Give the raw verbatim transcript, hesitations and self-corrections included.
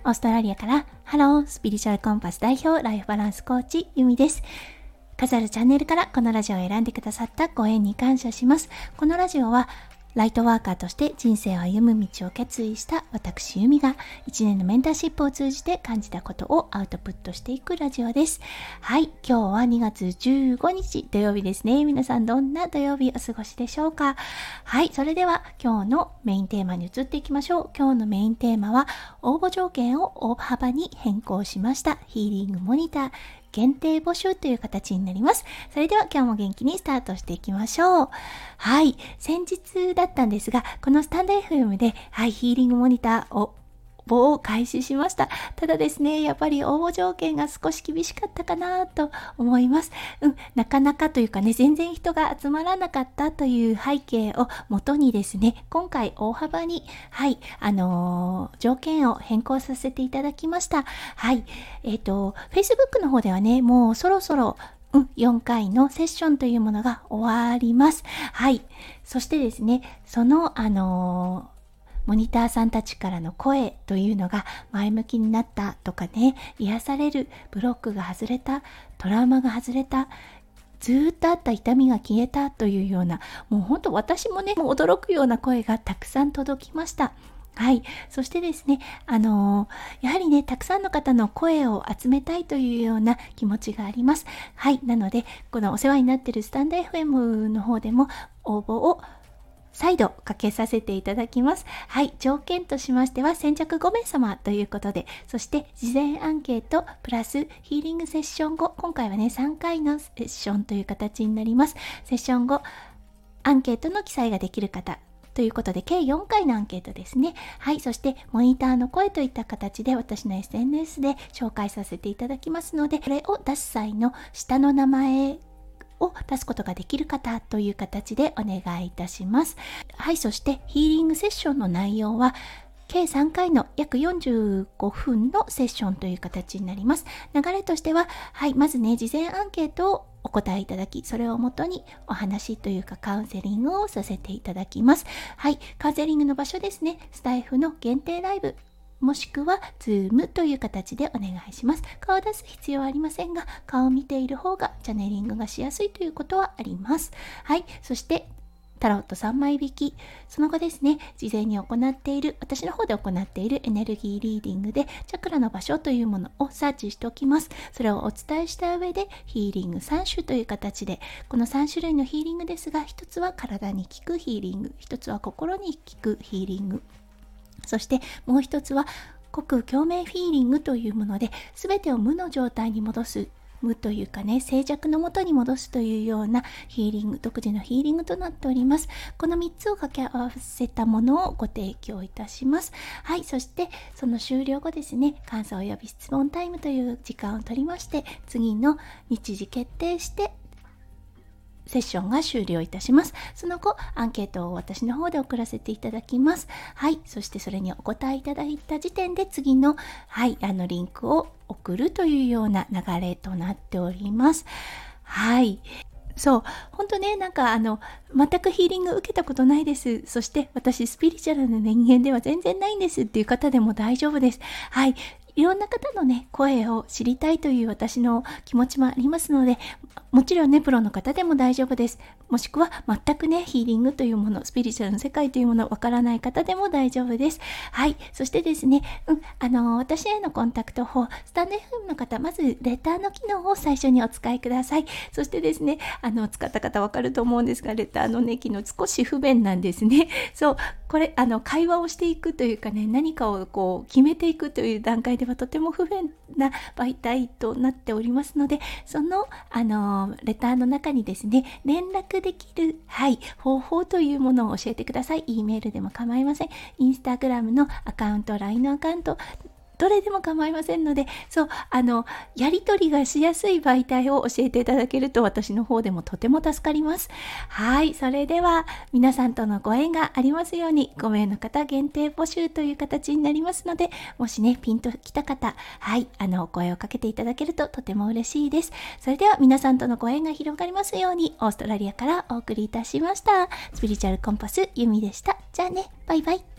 オーストラリアからハロースピリチュアルコンパス代表ライフバランスコーチユミです。数あるチャンネルからこのラジオを選んでくださったご縁に感謝します。このラジオはライトワーカーとして人生を歩む道を決意した私ユミがいちねんのメンターシップを通じて感じたことをアウトプットしていくラジオです。はい、今日はにがつじゅうごにち土曜日ですね。皆さんどんな土曜日お過ごしでしょうか。はい、それでは今日のメインテーマに移っていきましょう。今日のメインテーマは応募条件を大幅に変更しましたヒーリングモニター限定募集という形になります。それでは今日も元気にスタートしていきましょう。はい、先日だったんですが、このスタンド エフエム で、はい、ヒーリングモニターを応募を開始しました。ただですね、やっぱり応募条件が少し厳しかったかなと思います。うん、なかなかというかね、全然人が集まらなかったという背景をもとにですね、今回大幅に、はい、あのー、条件を変更させていただきました。はい、えっと、Facebook の方ではね、もうそろそろうん、よんかいのセッションというものが終わります。はい。そしてですね、その、あのー、モニターさんたちからの声というのが前向きになったとかね、癒される、ブロックが外れた、トラウマが外れた、ずーっとあった痛みが消えたというような、もう本当私もね、もう驚くような声がたくさん届きました。はい。そしてですね、あのー、やはりね、たくさんの方の声を集めたいというような気持ちがあります。はい。なので、このお世話になっているスタンド エフエム の方でも応募を再度かけさせていただきます。はい。条件としましては、先着ごめいさまということで、そして事前アンケートプラスヒーリングセッション後、今回はね、さんかいのセッションという形になります。セッション後、アンケートの記載ができる方、ということで、計よんかいのアンケートですね。はい。そして、モニターの声といった形で、私の エスエヌエス で紹介させていただきますので、これを出す際の下の名前を出すことができる方という形でお願いいたします。はい。そして、ヒーリングセッションの内容は、計さんかいの約よんじゅうごふんのセッションという形になります。流れとしては、はい。まずね、事前アンケートをお答えいただき、それをもとにお話というかカウンセリングをさせていただきます。はい。カウンセリングの場所ですね。スタイフの限定ライブ、もしくはズームという形でお願いします。顔を出す必要はありませんが、顔を見ている方がチャネリングがしやすいということはあります。はい。そして、タロットさんまい引き。その後ですね、事前に行っている、私の方で行っているエネルギーリーディングで、チャクラの場所というものをサーチしておきます。それをお伝えした上で、ヒーリングさん種という形で、このさん種類のヒーリングですが、一つは体に効くヒーリング、一つは心に効くヒーリング、そしてもう一つは、虚空共鳴ヒーリングというもので、すべてを無の状態に戻す。無というかね、静寂のもとに戻すというようなヒーリング、独自のヒーリングとなっております。このみっつを掛け合わせたものをご提供いたします。はい、そしてその終了後ですね、感想及び質問タイムという時間を取りまして、次の日時決定して、セッションが終了いたします。その後、アンケートを私の方で送らせていただきます。はい。そしてそれにお答えいただいた時点で次の、はい、あのリンクを送るというような流れとなっております。はい。そう。本当ね、なんかあの、全くヒーリング受けたことないです。そして私スピリチュアルな人間では全然ないんですっていう方でも大丈夫です。はい。いろんな方のね、声を知りたいという私の気持ちもありますので、もちろんね、プロの方でも大丈夫です。もしくは全くね、ヒーリングというもの、スピリチュアルの世界というもの、わからない方でも大丈夫です。はい。そしてですね、うん、あの、私へのコンタクト法、スタンド エフエム の方、まずレターの機能を最初にお使いください。そしてですね、あの、使った方わかると思うんですが、レターのね、機能少し不便なんですね。そう、これ、あの、会話をしていくというかね、何かをこう、決めていくという段階ではとても不便な媒体となっておりますので、その、あの、レターの中にですね、連絡できる、はい、方法というものを教えてください。E メールでも構いません。インスタグラムのアカウント、ライン のアカウント、どれでも構いませんので、そう、あの、やり取りがしやすい媒体を教えていただけると私の方でもとても助かります。はい、それでは皆さんとのご縁がありますように、ごめいの方限定募集という形になりますので、もしね、ピンときた方、はい、あの、お声をかけていただけるととても嬉しいです。それでは皆さんとのご縁が広がりますように、オーストラリアからお送りいたしました。スピリチュアルコンパス、ゆみでした。じゃあね、バイバイ。